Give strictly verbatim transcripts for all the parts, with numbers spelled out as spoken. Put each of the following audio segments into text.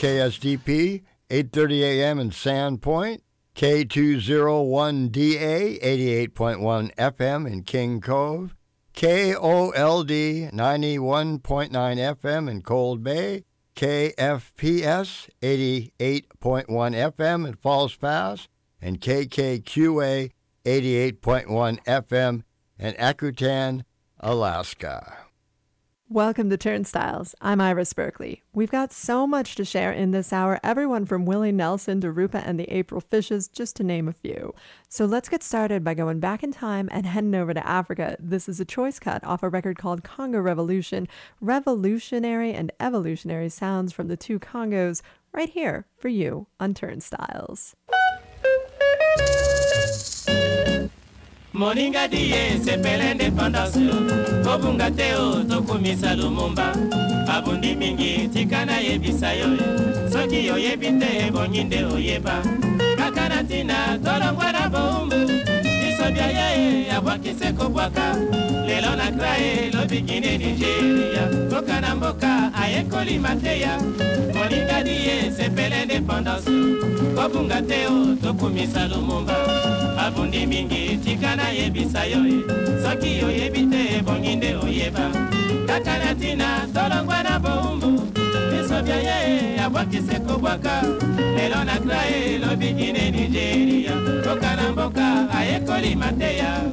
K S D P, eight thirty A M in Sandpoint, K two oh one D A, eighty-eight point one F M in King Cove, K O L D, ninety-one point nine F M in Cold Bay, K F P S, eighty-eight point one F M in Falls Pass, and K K Q A, eighty-eight point one F M in Akutan, Alaska. Welcome to Turnstiles. I'm Iris Berkeley. We've got so much to share in this hour, everyone from Willie Nelson to Rupa and the April Fishes, just to name a few. So let's get started by going back in time and heading over to Africa. This is a choice cut off a record called Congo Revolution, revolutionary and evolutionary sounds from the two Congos, right here for you on Turnstiles. Moninga diye sepele independence Kobunga teo tokumisa Lumumba Abundi mingi tikana yebisa yoye Soki yoyebite bonyinde oyeba Kakanatina tolongwa na bombu Isobia yeye yabwakise kobwaka Lelo na krae lobikine Nigeria Kokana mboka ayekoli mateya Moninga diye sepele independence Kobunga teo tokumisa Lumumba Abundi mingi tikana yebisa yoye Soki yoyebite bonginde oyeba Kakanatina tolongwa na bombu Isobia yeye yabwakise kobwaka Lelo na krae lobikine Nigeria Kokana mboka ayekoli mateya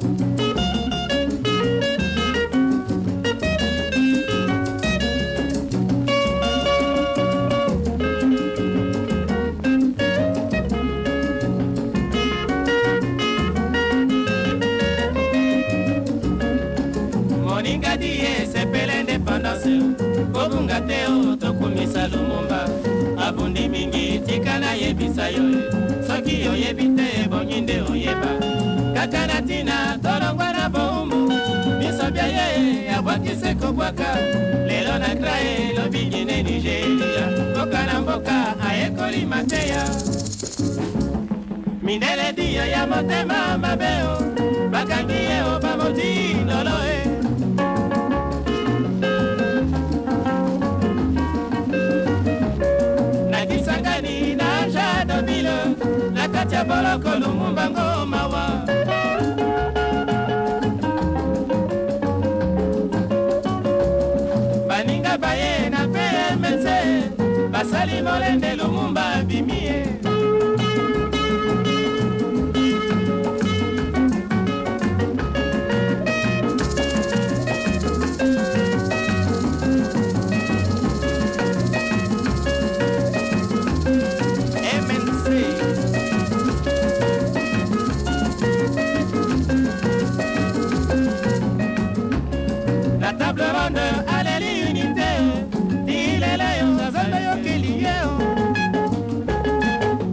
Moninga diye sepele independence Kobunga teo tokumisa Lumumba Abundi mingi tikana yebisa yoye Soki yoyebite bonyinde oyeba Kakanatina tolongwa na bombu Misobia yeye yabwakise kobwaka Lelo na krae lobingine Nigeria Kokana mboka ayekoli mateya Mindele diyo ya motema mabeo Bakangiye obamoti loloe Nakisangani na jado bilo Nakatia boloko Lumumba ngoma wa Baninga baye na P M C Basali molende Lumumba bimie Table ronde, allez l'unité, il est là, on s'appelle yo qu'il y est.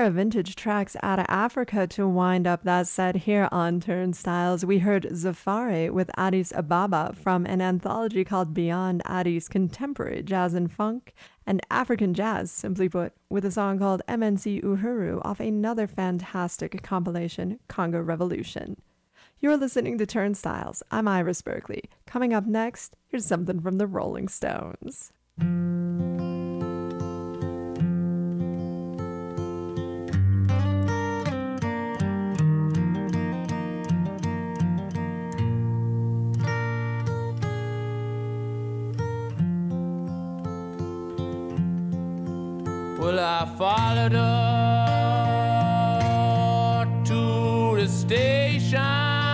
pair of vintage tracks out of Africa to wind up that set here on Turnstiles. We heard Zafari with Addis Ababa from an anthology called Beyond Addis Contemporary Jazz and Funk, and African Jazz, simply put, with a song called M N C Uhuru off another fantastic compilation, Congo Revolution. You're listening to Turnstiles. I'm Iris Berkeley. Coming up next, here's something from the Rolling Stones. Well, I followed her to the station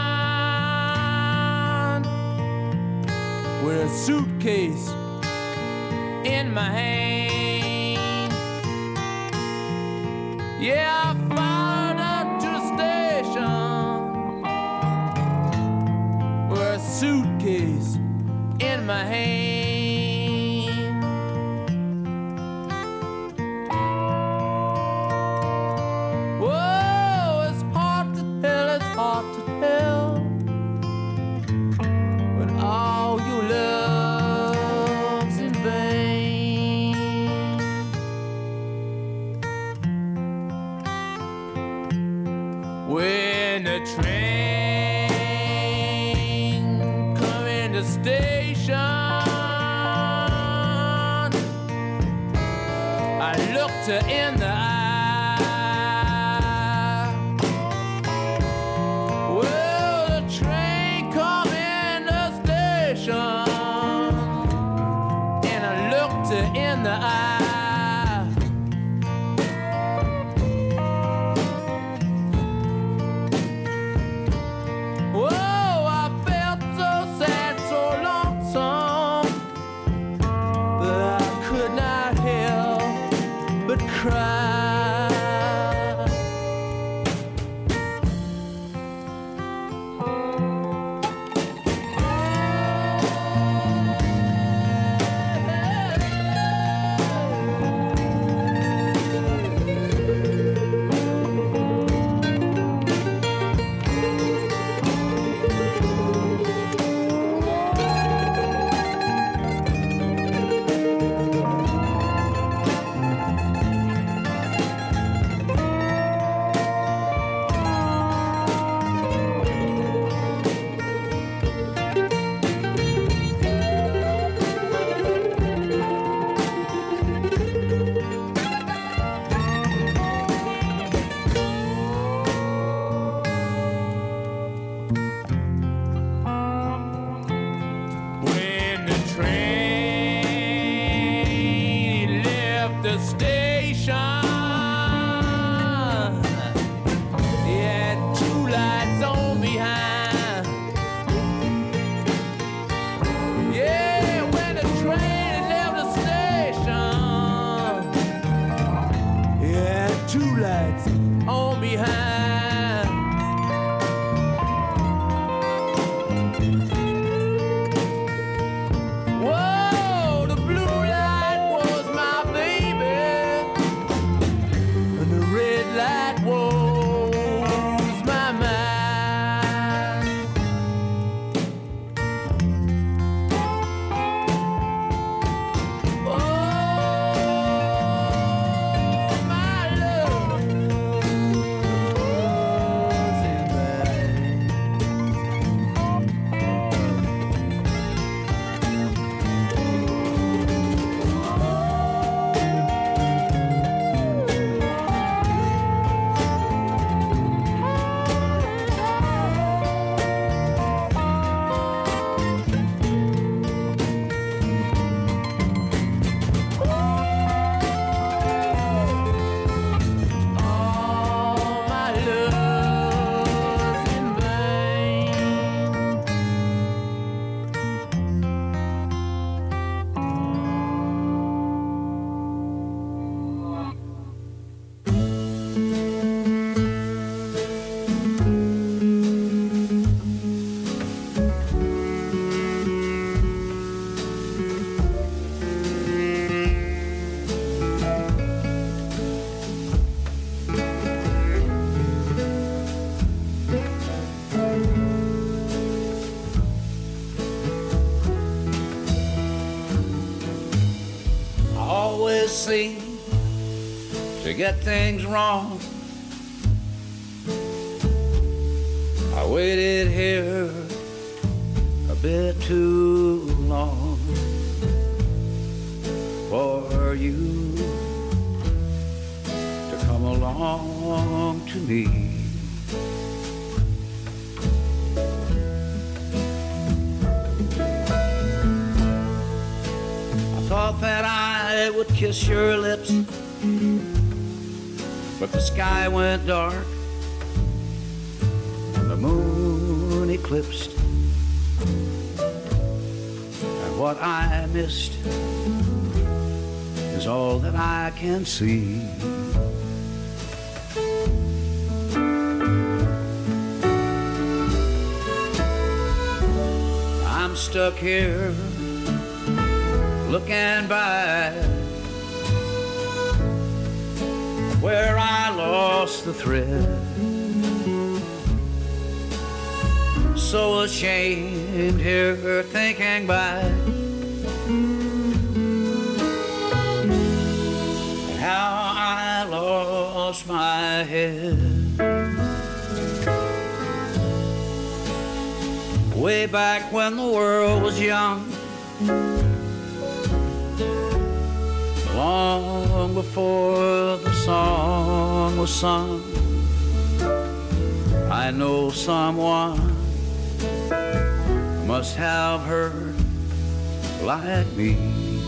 with a suitcase in my hand. Yeah, I followed her to the station with a suitcase in my hand. In the eye. Well, the train come in the station, and I looked her in the eye. Whoa, I felt so sad, so lonesome, but I could not help but cry. seem to get things wrong. I waited here a bit too long for you to come along to me. I thought that I would kiss your lips, but the sky went dark and the moon eclipsed, and what I missed is all that I can see. I'm stuck here looking back where I lost the thread. So ashamed here thinking back how I lost my head. Way back when the world was young, long before the song was sung, I know someone must have heard like me.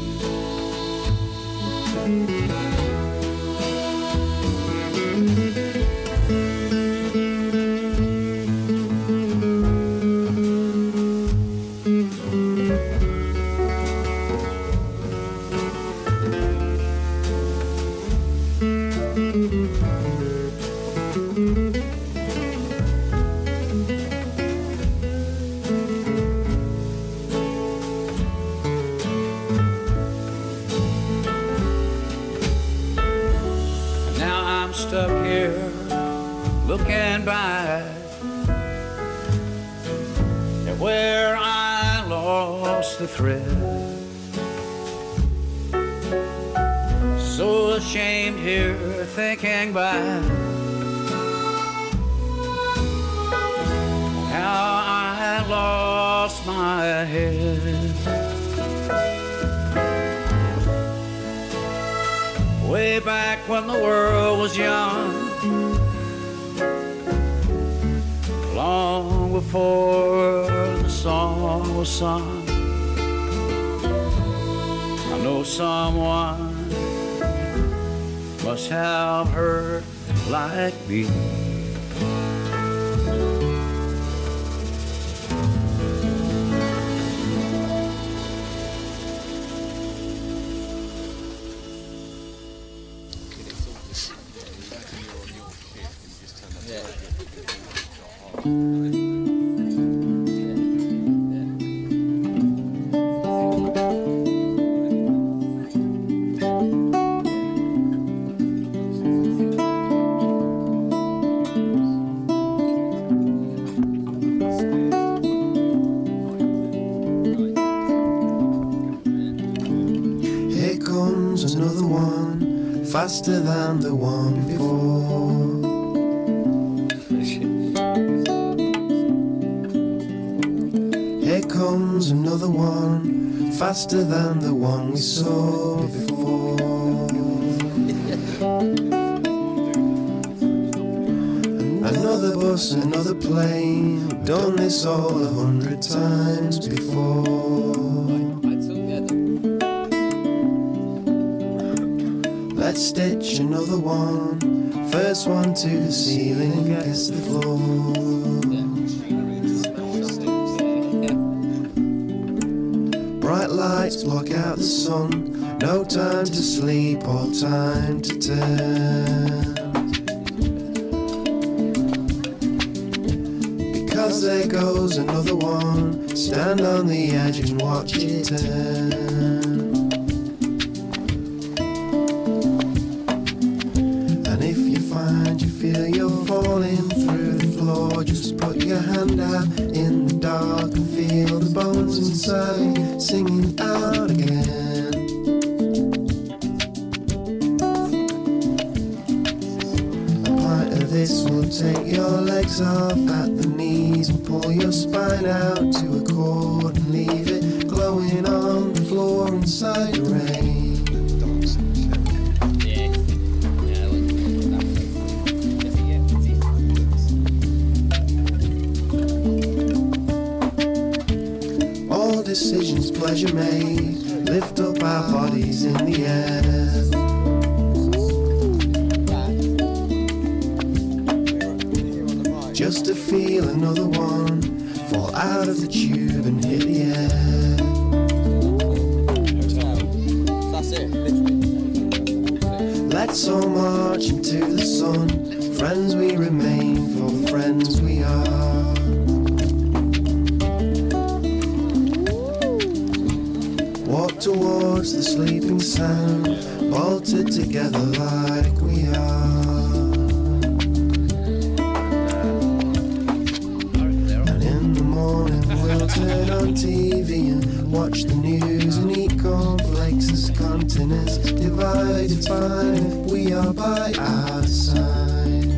Stuck here looking back at where I lost the thread. So ashamed here thinking back how I lost my head. Way back when the world was young, long before the song was sung, I know someone must have heard like me. Another one, faster than the one before. Here comes another one, faster than the one we saw before. Another bus, another plane, done this all a hundred times before. Let's stitch another one, first one to the ceiling, gets the floor. Bright lights block out the sun, no time to sleep or time to turn. Because there goes another one, stand on the edge and watch it turn. Feel you're falling through the floor, just put your hand out in the dark and feel the bones inside singing out again. Take your legs off at the knees and pull your spine out to a chord and leave it glowing on the floor inside the rain. All decisions pleasure made, lift up our bodies in the air. Just to feel another one fall out of the tube and hit the air. That's it, literally. Let's all march into the sun. Friends we remain, for friends we are. Walk towards the sleeping sound, bolted together like we are. Turn on T V and watch the news and eat cornflakes as continents divide. It's fine if we are by our side.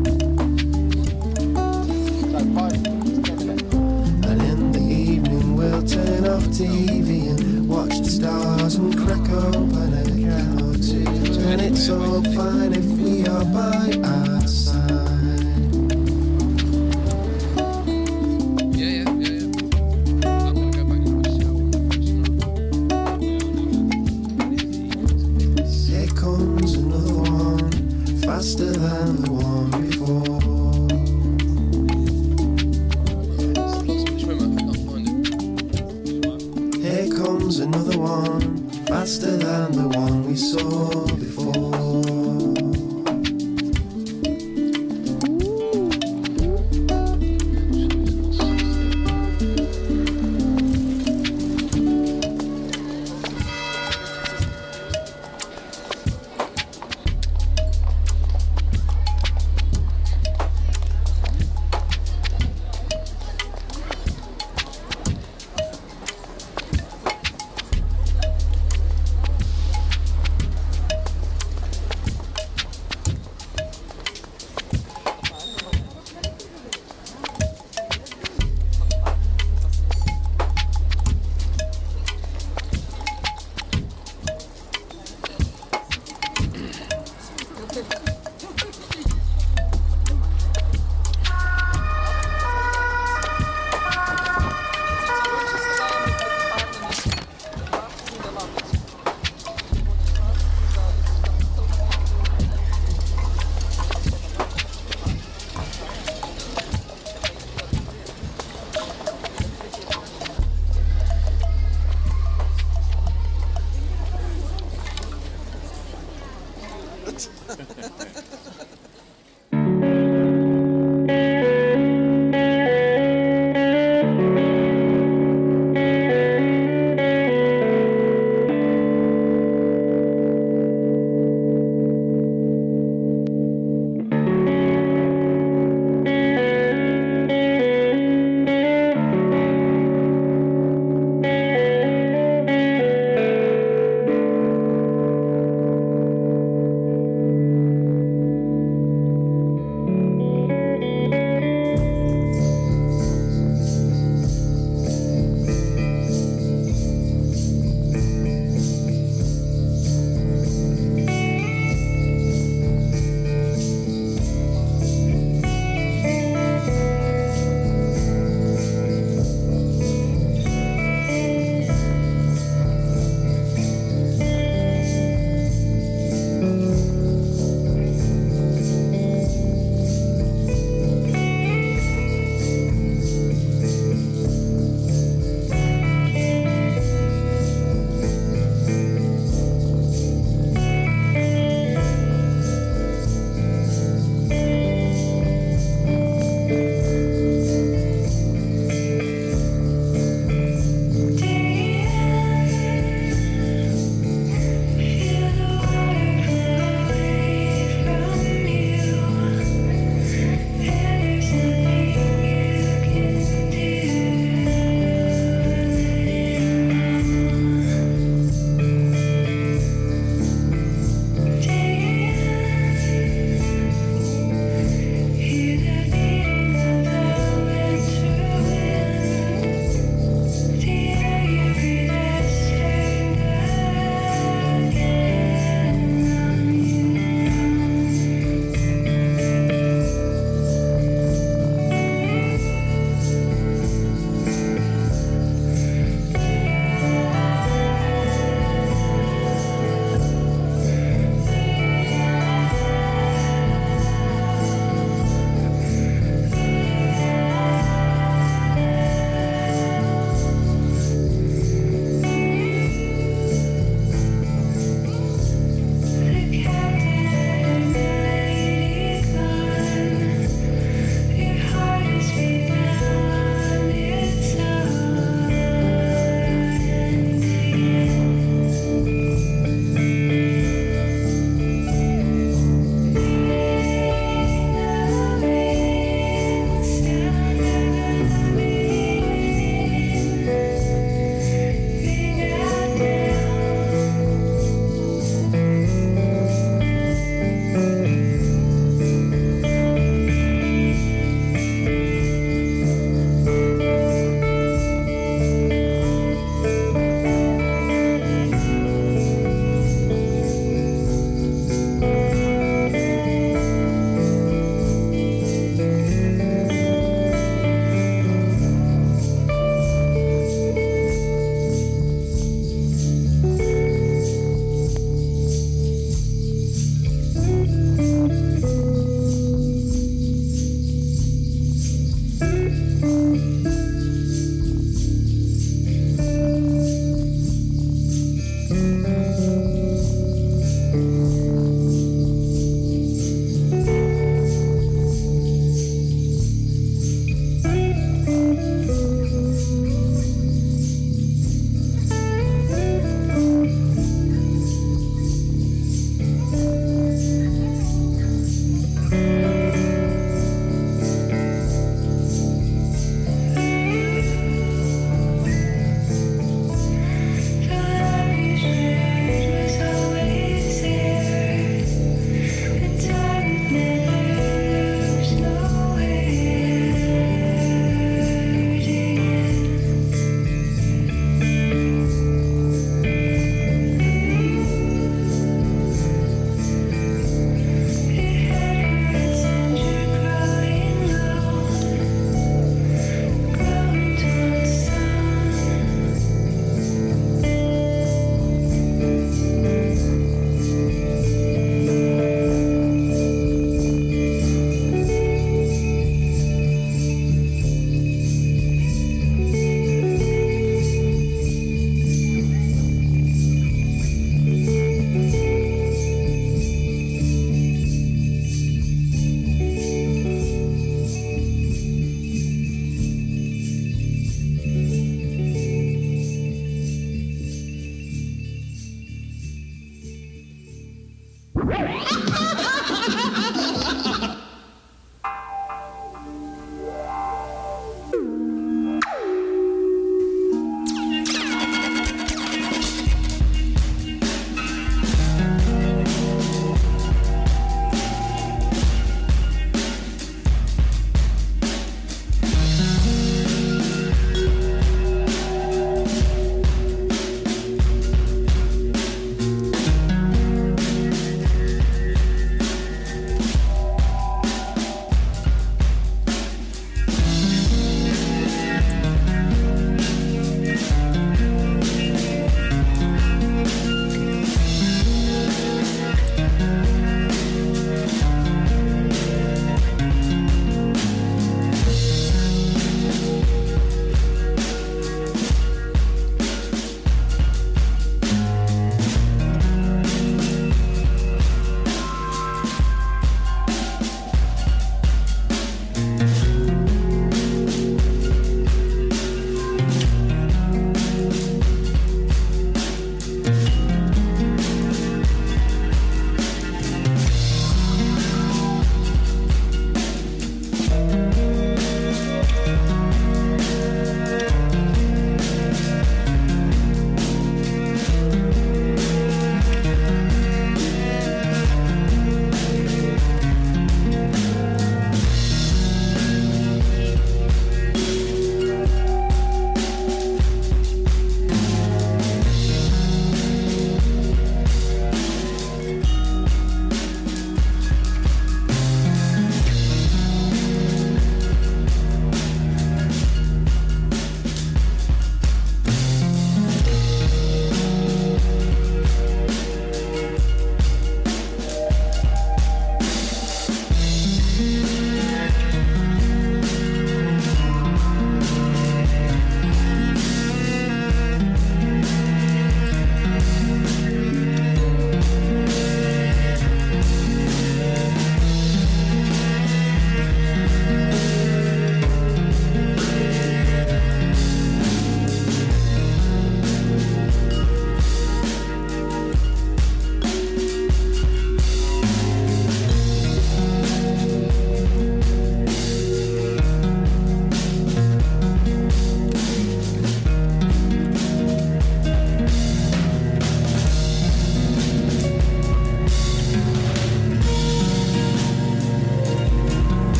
And in the evening we'll turn off T V and watch the stars and crack open a can or two. And it's all fine if we are by our side. Faster than the one before. Here comes another one, faster than the one we saw before.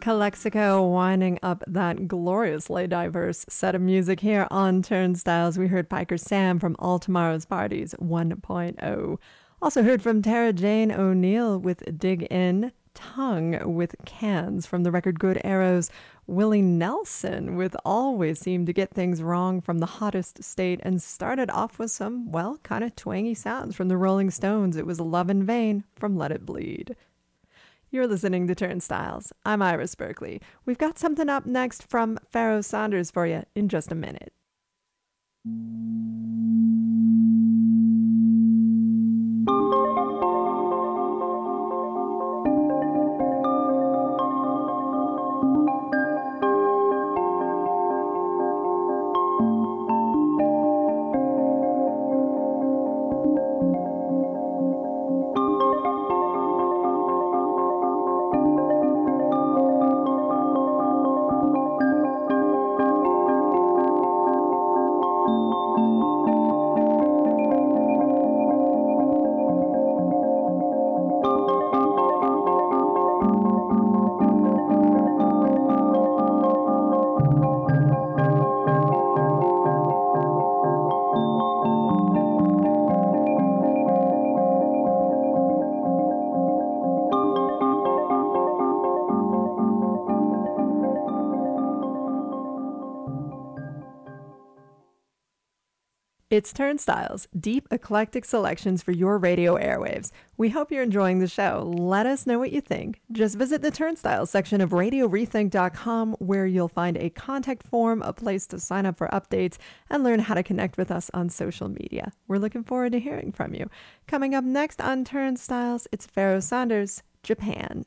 Calexico winding up that gloriously diverse set of music here on Turnstiles. We heard Piker Sam from All Tomorrow's Parties one point oh. Also heard from Tara Jane O'Neill with Dig In, Tongue with Cans from the record Good Arrows, Willie Nelson with Always Seem to Get Things Wrong from The Hottest State, and started off with some, well, kind of twangy sounds from the Rolling Stones. It was Love in Vain from Let It Bleed. You're listening to Turnstiles. I'm Iris Berkeley. We've got something up next from Pharoah Sanders for you in just a minute. It's Turnstiles, deep eclectic selections for your radio airwaves. We hope you're enjoying the show. Let us know what you think. Just visit the Turnstiles section of radio rethink dot com, where you'll find a contact form, a place to sign up for updates, and learn how to connect with us on social media. We're looking forward to hearing from you. Coming up next on Turnstiles, it's Pharoah Sanders, Japan.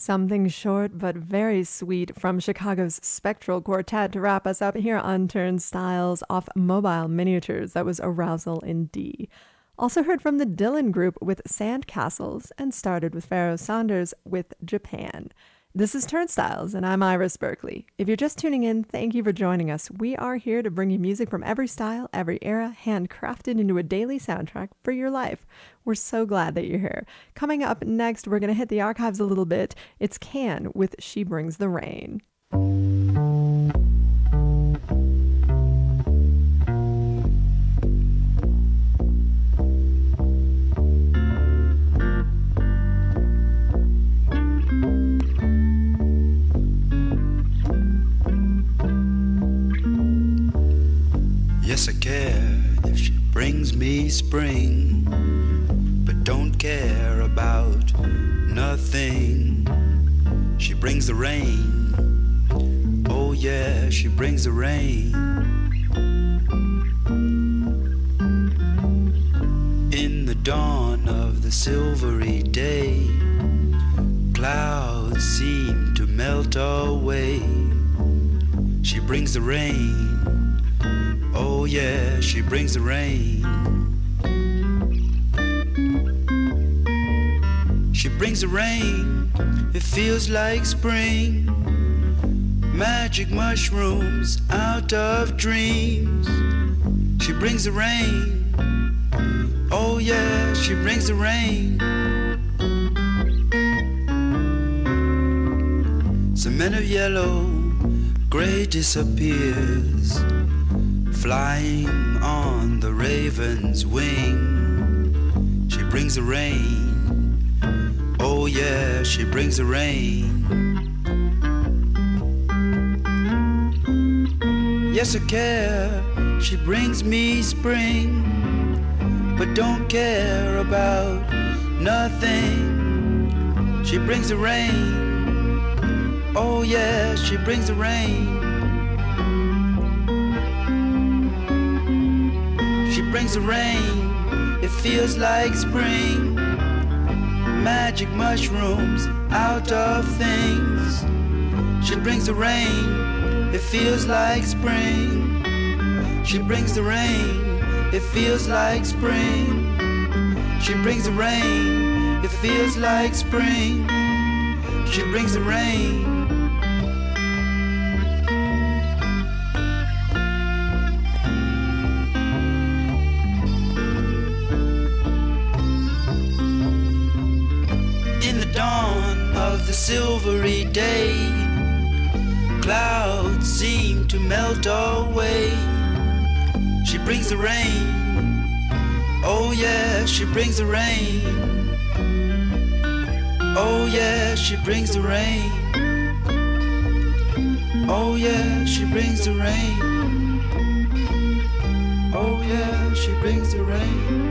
Something short but very sweet from Chicago's Spectral Quartet to wrap us up here on Turnstiles off Mobile Miniatures. That was Arousal in D. Also heard from the Dylan Group with Sandcastles and started with Pharoah Sanders with Japan. This is Turnstiles, and I'm Iris Berkeley. If you're just tuning in, thank you for joining us. We are here to bring you music from every style, every era, handcrafted into a daily soundtrack for your life. We're so glad that you're here. Coming up next, we're going to hit the archives a little bit. It's Can with She Brings the Rain. Yes, I care if she brings me spring, but don't care about nothing. She brings the rain. Oh yeah, she brings the rain. In the dawn of the silvery day, clouds seem to melt away. She brings the rain. Oh yeah, she brings the rain. She brings the rain, it feels like spring. Magic mushrooms out of dreams. She brings the rain. Oh yeah, she brings the rain. Some men of yellow, gray disappears, flying on the raven's wing. She brings the rain. Oh yeah, she brings the rain. Yes, I care, she brings me spring, but don't care about nothing. She brings the rain. Oh yeah, she brings the rain. She brings the rain, it feels like spring. Magic mushrooms out of things. She brings the rain, it feels like spring. She brings the rain, it feels like spring. She brings the rain, it feels like spring. She brings the rain. The silvery day, clouds seem to melt away. She brings the rain. Oh yeah, she brings the rain. Oh yeah, she brings the rain. Oh yeah, she brings the rain. Oh yeah, she brings the rain.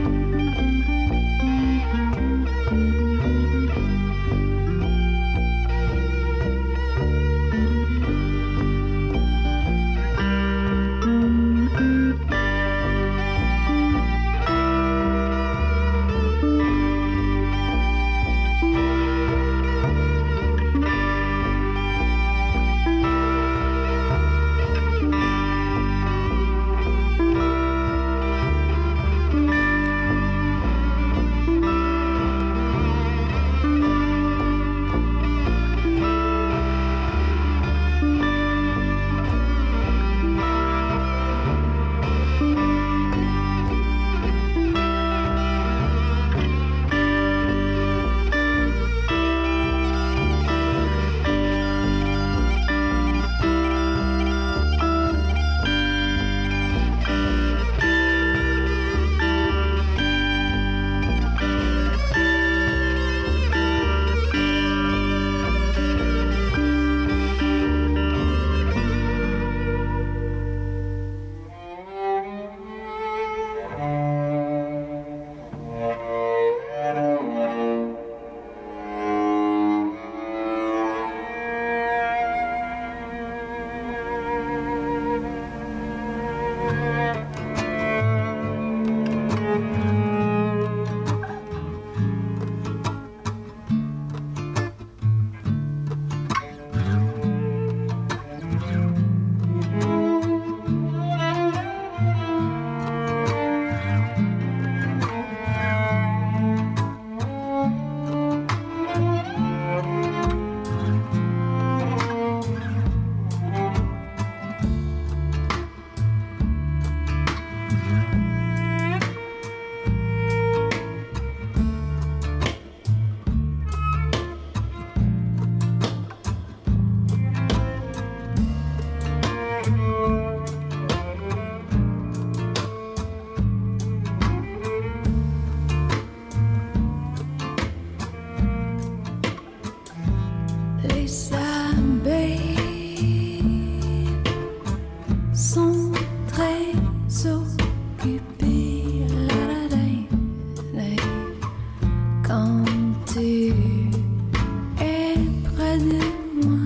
s'occuper la la la la quand tu es près de moi.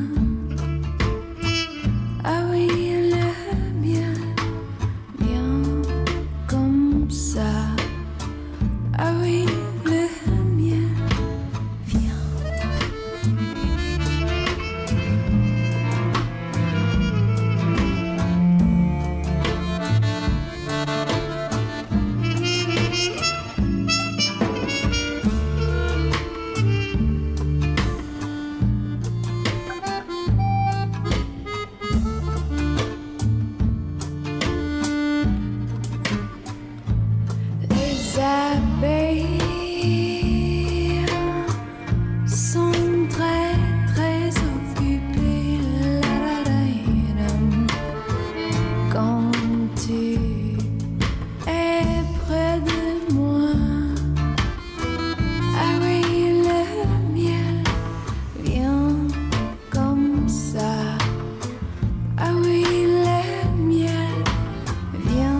Ah oui, le bien, bien comme ça. Ah oui, le bien, viens. Les abeilles sont très très occupées la la la la quand tu es près de moi. Ah oui, le miel vient comme ça. Ah oui, le miel vient.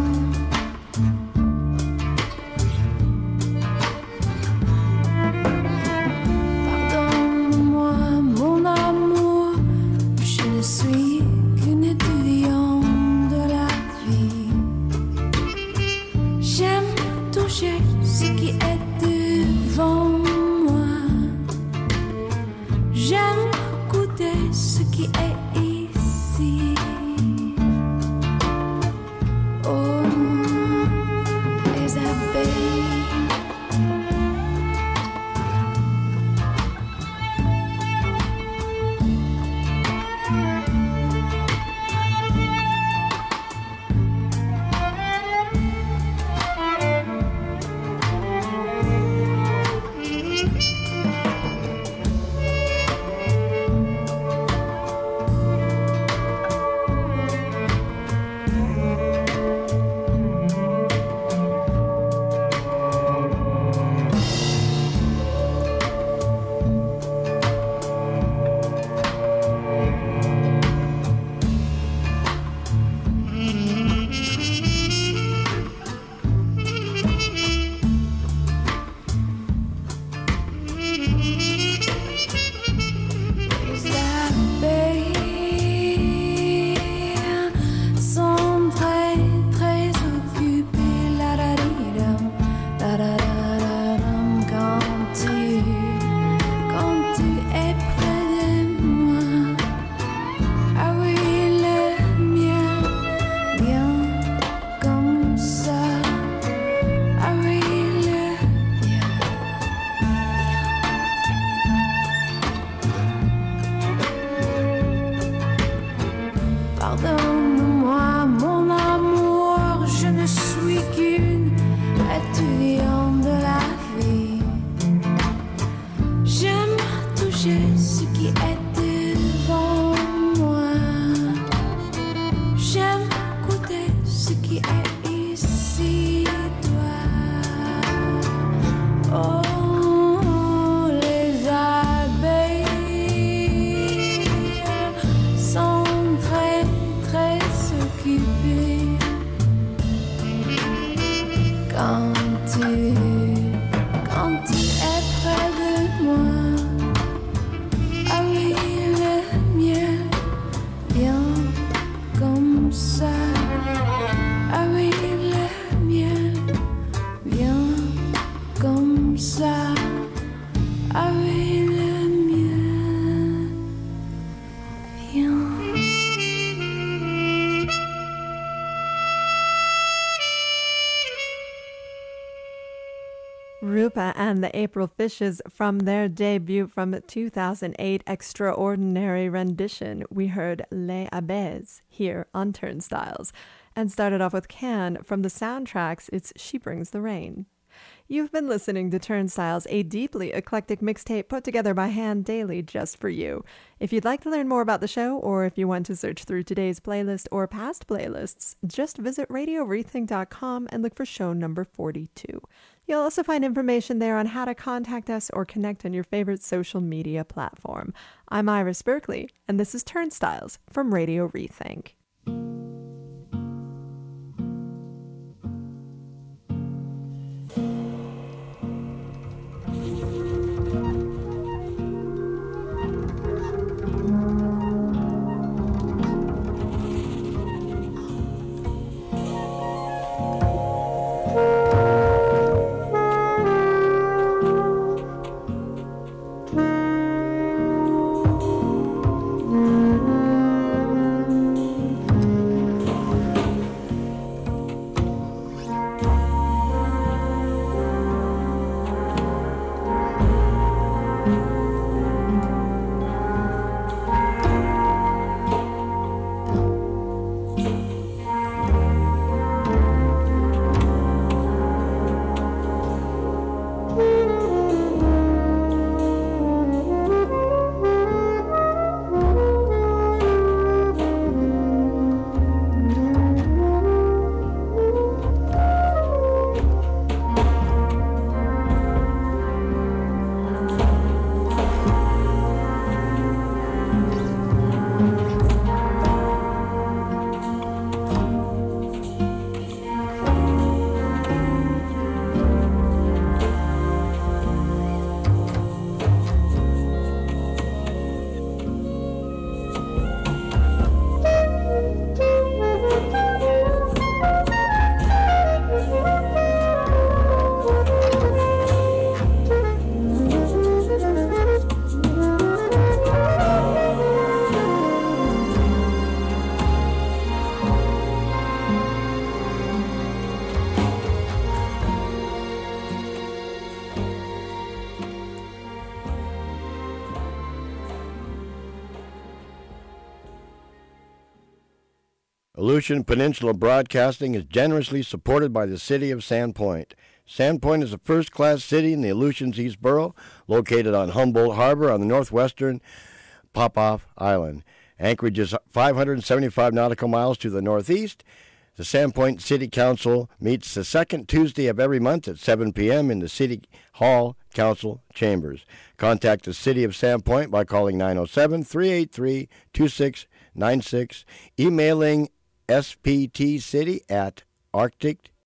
Pardonne-moi, mon amour, je ne suis qu'une étudiante de la vie. J'aime toucher ce qui est devant moi. J'aime goûter ce qui est ici. Oh, les abeilles. Les abeilles sont très très occupées la la la la la la quand tu quand tu es près de moi. Ah oui, le miel vient comme ça. Ah oui, le miel. Pardonne-moi, mon amour, je ne suis qu'une étudiante de la vie. J'aime toucher ce qui est devant moi. J'aime goûter ce qui est ici, toi. Oh, les abeilles sont très très occupées quand tu quand tu es près de moi. Ah oui, le miel vient comme ça. Ah oui, le miel vient comme ça. Ah oui, le miel vient. Rupa and the April Fishes from their debut from two thousand eight extraordinary rendition. We heard Les Abeilles here on Turnstiles and started off with Can from the soundtracks It's She Brings the Rain. You've been listening to Turnstiles, a deeply eclectic mixtape put together by Hand Daily just for you. If you'd like to learn more about the show, or if you want to search through today's playlist or past playlists, just visit radio rethink dot com and look for show number forty-two. You'll also find information there on how to contact us or connect on your favorite social media platform. I'm Iris Berkeley, and this is Turnstiles from Radio Rethink. Aleutian Peninsula Broadcasting is generously supported by the City of Sandpoint. Sandpoint is a first-class city in the Aleutians East Borough, located on Humboldt Harbor on the northwestern Popoff Island. Anchorage is five hundred seventy-five nautical miles to the northeast. The Sandpoint City Council meets the second Tuesday of every month at seven p.m. in the City Hall Council Chambers. Contact the City of Sandpoint by calling nine oh seven, three eight three, two six nine six, emailing S P T city at arctic